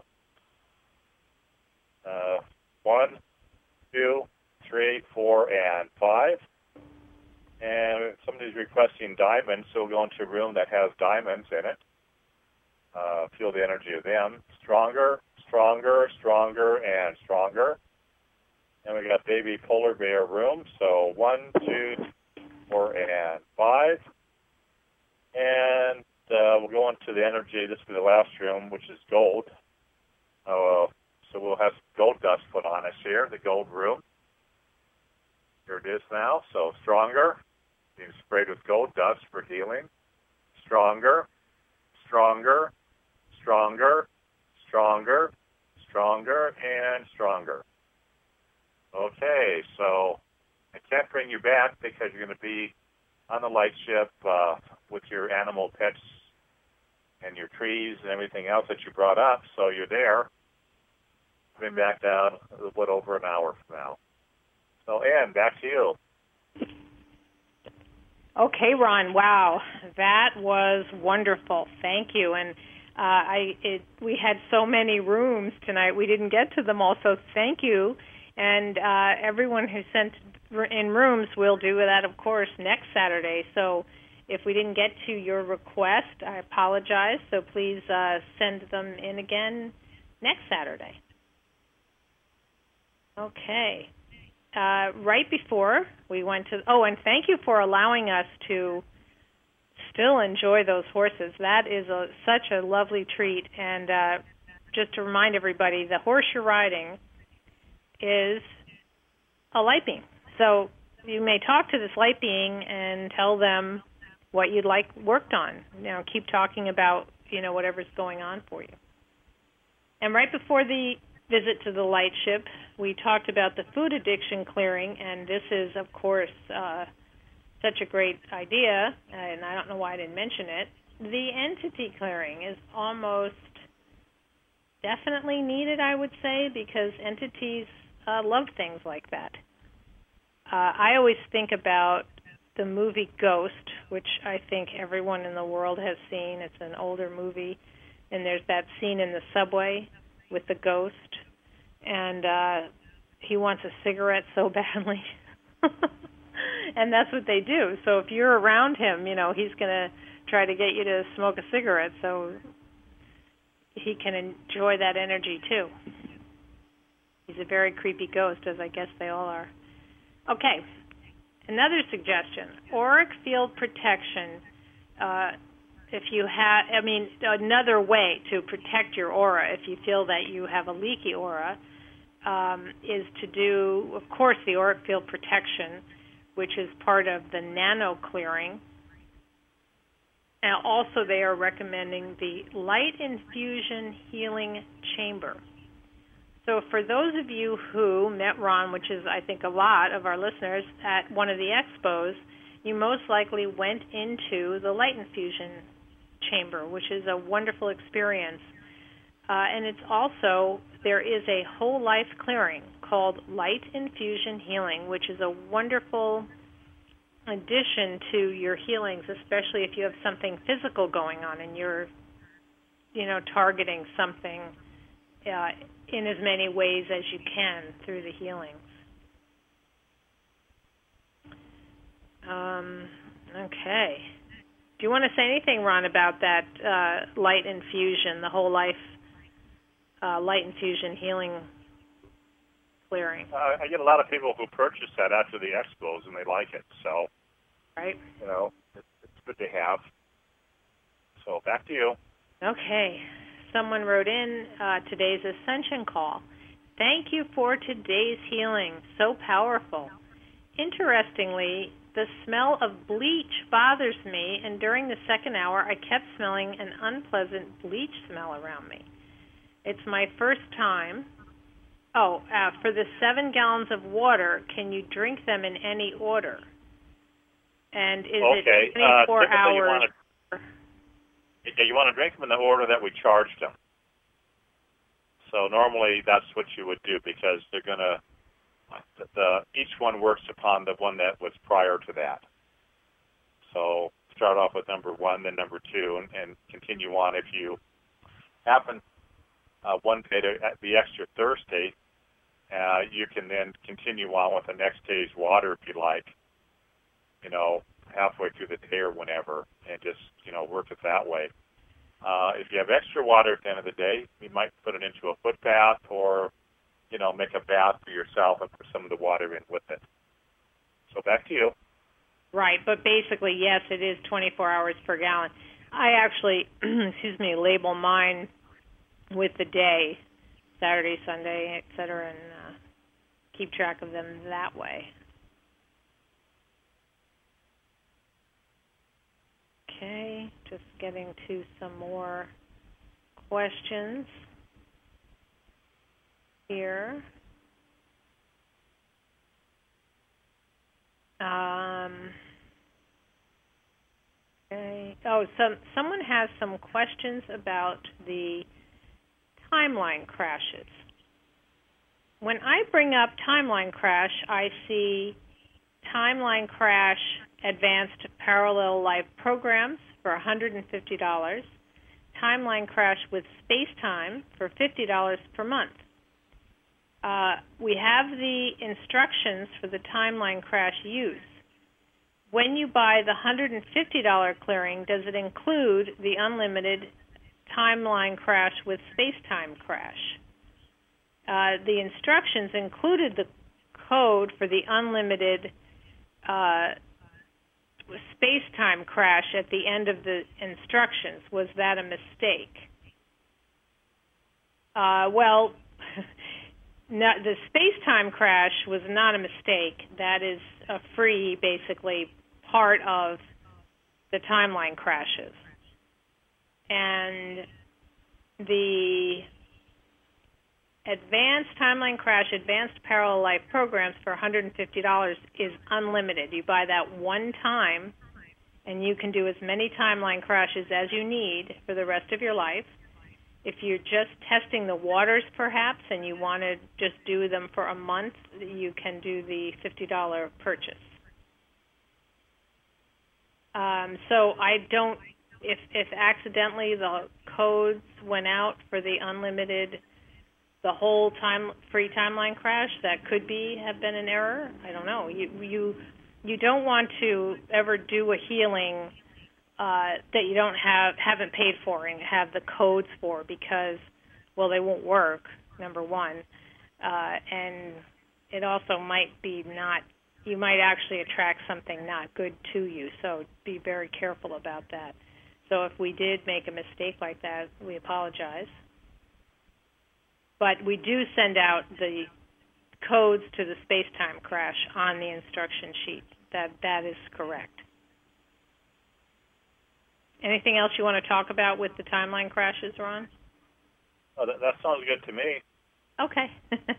Uh, one, two, three, four, and five. And somebody's requesting diamonds, so we'll go into a room that has diamonds in it. Uh, feel the energy of them. Stronger, stronger, stronger, and stronger. And we got baby polar bear room. So one, two, four, and five. And uh, we'll go into the energy. This will be the last room, which is gold. Uh, so we'll have gold dust put on us here, the gold room. Here it is now. So stronger, being sprayed with gold dust for healing. Stronger, stronger, stronger, stronger, stronger, and stronger. Okay, so I can't bring you back because you're going to be on the light ship uh, with your animal pets and your trees and everything else that you brought up. So you're there. Coming back down a little bit over an hour from now. So, Ann, back to you. Okay, Ron. Wow, that was wonderful. Thank you. And uh, I, it, we had so many rooms tonight. We didn't get to them all, so thank you. And uh, everyone who sent in rooms will do that, of course, next Saturday. So if we didn't get to your request, I apologize. So please uh, send them in again next Saturday. Okay. Uh, right before we went to, oh, and thank you for allowing us to still enjoy those horses. That is a, such a lovely treat. And uh, just to remind everybody, the horse you're riding is a light being. So you may talk to this light being and tell them what you'd like worked on. You know, keep talking about, you know, whatever's going on for you. And right before the visit to the light ship, we talked about the food addiction clearing, and this is, of course, uh, such a great idea, and I don't know why I didn't mention it. The entity clearing is almost definitely needed, I would say, because entities uh, love things like that. Uh, I always think about the movie Ghost, which I think everyone in the world has seen. It's an older movie, and there's that scene in the subway with the ghost, and uh, he wants a cigarette so badly. And that's what they do. So if you're around him, you know, he's going to try to get you to smoke a cigarette so he can enjoy that energy too. He's a very creepy ghost, as I guess they all are. Okay, another suggestion, auric field protection. Uh, if you have, I mean, another way to protect your aura if you feel that you have a leaky aura um, is to do, of course, the auric field protection, which is part of the nano clearing. And also they are recommending the light infusion healing chamber. So for those of you who met Ron, which is, I think, a lot of our listeners, at one of the expos, you most likely went into the light infusion chamber, which is a wonderful experience. Uh, and it's also, there is a whole life clearing called Light Infusion Healing, which is a wonderful addition to your healings, especially if you have something physical going on and you're, you know, targeting something uh, in as many ways as you can through the healings. Um, okay. Do you want to say anything, Ron, about that uh, light infusion, the whole life uh, light infusion healing clearing? Uh, I get a lot of people who purchase that after the expos, and they like it. So, right, you know, it's, it's good to have. So back to you. Okay. Someone wrote in uh, today's Ascension call. Thank you for today's healing. So powerful. Interestingly, the smell of bleach bothers me, and during the second hour, I kept smelling an unpleasant bleach smell around me. It's my first time. Oh, uh, for the seven gallons of water, can you drink them in any order? And is okay. it twenty-four uh, hours? You want, to, yeah, you want to drink them in the order that we charged them. So normally that's what you would do because they're going to, the, each one works upon the one that was prior to that. So start off with number one, then number two, and, and continue on. If you happen uh, one day to be extra thirsty, uh, you can then continue on with the next day's water if you like, you know, halfway through the day or whenever, and just, you know, work it that way. Uh, if you have extra water at the end of the day, you might put it into a foot bath or, you know, make a bath for yourself and put some of the water in with it. So back to you. Right, but basically, yes, it is twenty-four hours per gallon. I actually, excuse me, label mine with the day, Saturday, Sunday, et cetera, and uh, keep track of them that way. Okay, just getting to some more questions here. Um, okay. Oh, some someone has some questions about the timeline crashes. When I bring up timeline crash, I see timeline crash advanced parallel life programs for one hundred fifty dollars, timeline crash with space-time for fifty dollars per month. Uh, we have the instructions for the timeline crash use. When you buy the one hundred fifty dollars clearing, does it include the unlimited timeline crash with space-time crash? Uh, the instructions included the code for the unlimited uh, space-time crash at the end of the instructions. Was that a mistake? Uh, well, no, the space-time crash was not a mistake. That is a free, basically, part of the timeline crashes. And the advanced timeline crash, advanced parallel life programs for one hundred fifty dollars is unlimited. You buy that one time, and you can do as many timeline crashes as you need for the rest of your life. If you're just testing the waters, perhaps, and you want to just do them for a month, you can do the fifty dollars purchase. Um, so I don't, if, if accidentally the codes went out for the unlimited, the whole time free timeline crash, that could be have been an error. I don't know. You you you don't want to ever do a healing Uh, that you don't have, haven't paid for and have the codes for because, well, they won't work, number one. Uh, and it also might be not, you might actually attract something not good to you, so be very careful about that. So if we did make a mistake like that, we apologize. But we do send out the codes to the space-time crash on the instruction sheet. That that is correct. Anything else you want to talk about with the timeline crashes, Ron? Oh, that, that sounds good to me. Okay.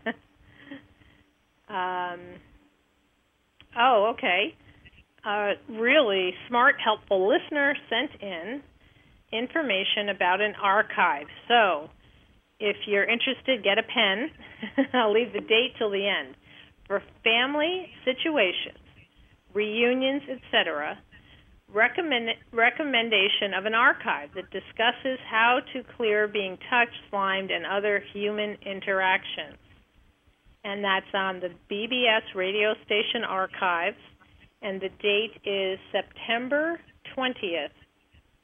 um, oh, okay. Uh, really smart, helpful listener sent in information about an archive. So if you're interested, get a pen. I'll leave the date till the end. For family situations, reunions, et cetera, Recommend, recommendation of an archive that discusses how to clear being touched, slimed, and other human interactions. And that's on the B B S radio station archives, and the date is September twentieth,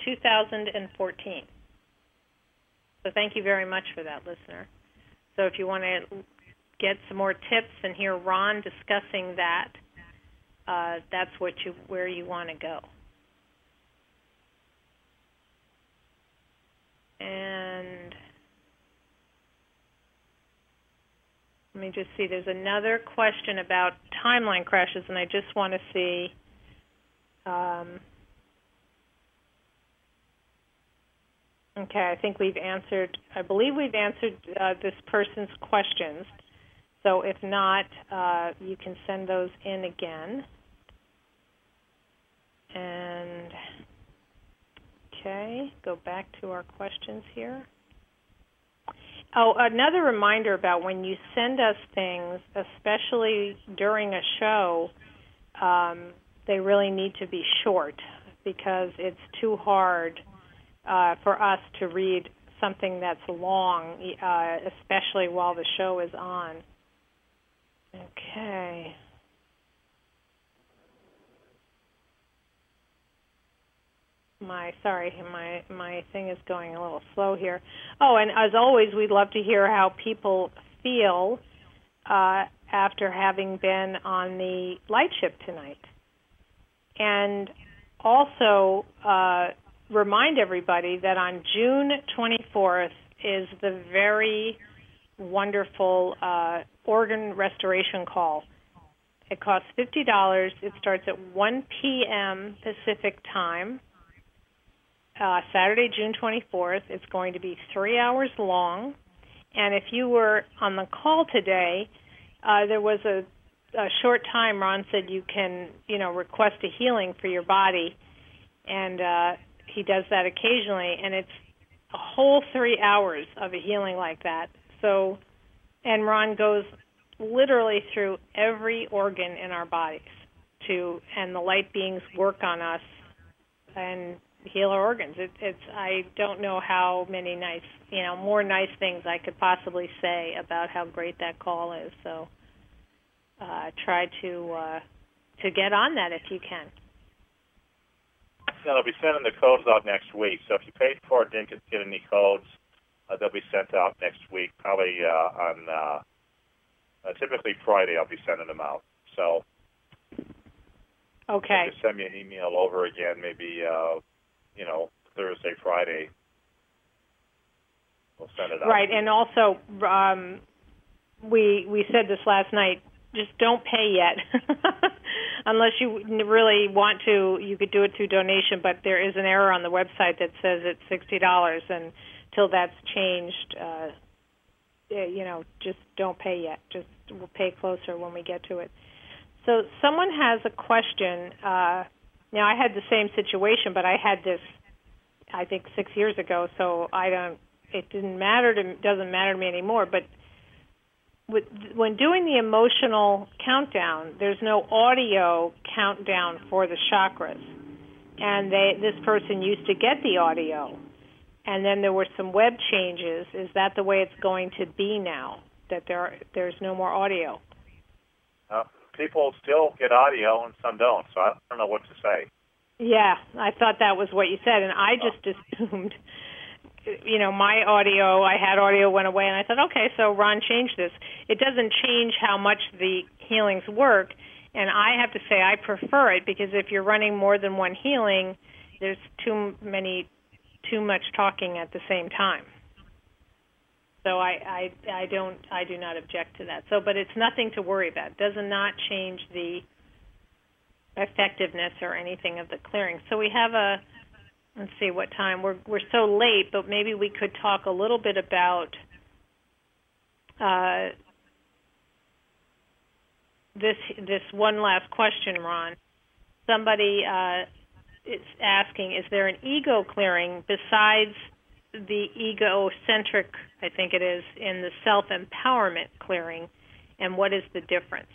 two thousand fourteen. So thank you very much for that, listener. So if you want to get some more tips and hear Ron discussing that, uh, that's what you where you want to go. And let me just see. There's another question about timeline crashes, and I just want to see. Um, okay, I think we've answered. I believe we've answered uh, this person's questions. So if not, uh, you can send those in again. And okay, go back to our questions here. Oh, another reminder about when you send us things, especially during a show, um, they really need to be short because it's too hard uh, for us to read something that's long, uh, especially while the show is on. Okay. My sorry, my my thing is going a little slow here. Oh, and as always, we'd love to hear how people feel uh, after having been on the light ship tonight, and also uh, remind everybody that on June twenty-fourth is the very wonderful uh, organ restoration call. It costs fifty dollars. It starts at one p.m. Pacific time. Uh, Saturday, June twenty-fourth. It's going to be three hours long. And if you were on the call today, uh, there was a, a short time Ron said you can, you know, request a healing for your body. And uh, he does that occasionally. And it's a whole three hours of a healing like that. So, and Ron goes literally through every organ in our bodies to, and the light beings work on us and heal our organs. It, it's I don't know how many nice, you know, more nice things I could possibly say about how great that call is. So uh, try to uh, to get on that if you can. Yeah, they'll be sending the codes out next week. So if you paid for it, didn't get any codes, uh, they'll be sent out next week. Probably uh, on uh, uh, typically Friday. I'll be sending them out. So okay, just send me an email over again, maybe. Uh, you know, Thursday, Friday, we'll send it out. Right, and also, um, we we said this last night, just don't pay yet. Unless you really want to, you could do it through donation, but there is an error on the website that says it's sixty dollars, and until that's changed, uh, you know, just don't pay yet. Just we'll pay closer when we get to it. So someone has a question. Uh, Now, I had the same situation, but I had this, I think, six years ago, so I don't, it didn't matter to, doesn't matter to me anymore. But with, when doing the emotional countdown, there's no audio countdown for the chakras. And they, this person used to get the audio, and then there were some web changes. Is that the way it's going to be now, that there there's no more audio? Uh, people still get audio and some don't, so I don't know what to say. Yeah, I thought that was what you said, and I just assumed, you know, my audio, I had audio went away, and I thought, okay, so Ron changed this. It doesn't change how much the healings work, and I have to say I prefer it because if you're running more than one healing, there's too many, too much talking at the same time. So I, I, I don't, I do not object to that. So, but it's nothing to worry about. It does not change the effectiveness or anything of the clearing. So we have a, let's see what time. We're we're so late, but maybe we could talk a little bit about uh, this this one last question, Ron. Somebody uh, is asking, is there an ego clearing besides the egocentric, I think it is, in the self-empowerment clearing, and what is the difference?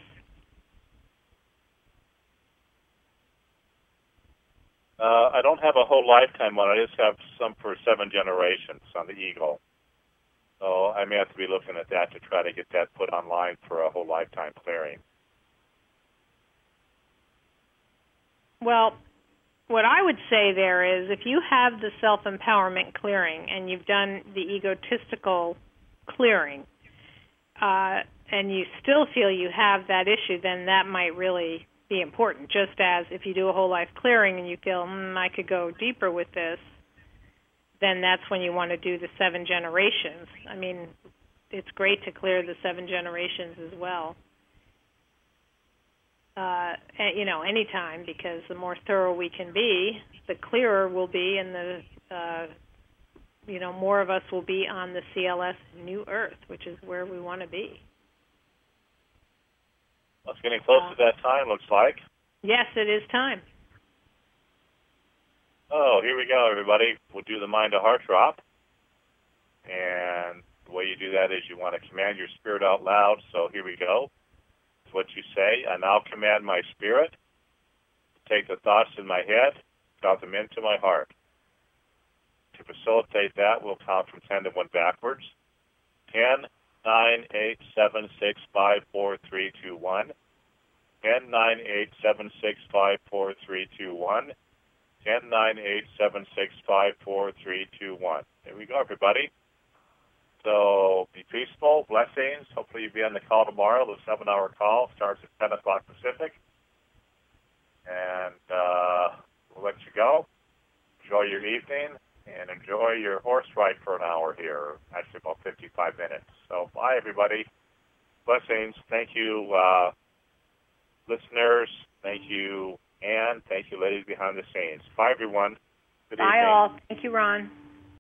Uh, I don't have a whole lifetime one. I just have some for seven generations on the ego. So I may have to be looking at that to try to get that put online for a whole lifetime clearing. Well, what I would say there is, if you have the self-empowerment clearing and you've done the egotistical clearing, uh, and you still feel you have that issue, then that might really be important. Just as if you do a whole life clearing and you feel, mm, I could go deeper with this, then that's when you want to do the seven generations. I mean, it's great to clear the seven generations as well. Uh, you know, anytime, because the more thorough we can be, the clearer we'll be, and the, uh, you know, more of us will be on the C L S New Earth, which is where we want to be. Well, it's getting close uh, to that time, looks like. Yes, it is time. Oh, here we go, everybody. We'll do the mind to heart drop. And the way you do that is you want to command your spirit out loud. So here we go. It's what you say. I now command my spirit to take the thoughts in my head, drop them into my heart. To facilitate that, we'll count from ten to one backwards. ten, nine, eight, seven, six, five, four, three, two, one. ten, nine, eight, seven, six, five, four, three, two, one. ten, nine, eight, seven, six, five, four, three, two, one. There we go, everybody. So be peaceful, blessings. Hopefully you'll be on the call tomorrow. The seven-hour call starts at ten o'clock Pacific. And uh, we'll let you go. Enjoy your evening and enjoy your horse ride for an hour here, actually about fifty-five minutes. So bye, everybody. Blessings. Thank you, uh, listeners. Thank you, Ann. Thank you, ladies behind the scenes. Bye, everyone. Good Bye, evening. all. Thank you, Ron.